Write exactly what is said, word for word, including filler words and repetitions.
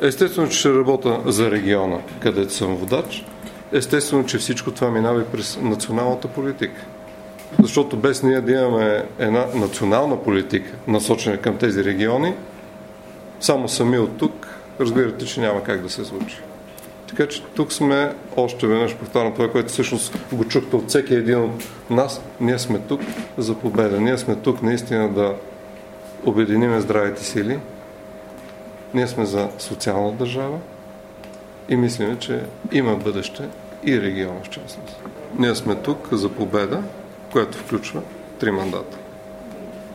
Естествено, че ще работя за региона, където съм водач. Естествено, че всичко това минава и през националната политика. Защото без ние да имаме една национална политика, насочена към тези региони, само сами от тук, разбирате, че няма как да се случи. Така че тук сме, още веднъж повтарям това, което всъщност го чухте от всеки един от нас, ние сме тук за победа. Ние сме тук наистина да обединиме здравите сили. Ние сме за социална държава и мислим, че има бъдеще и региона в частност. Ние сме тук за победа, което включва три мандата.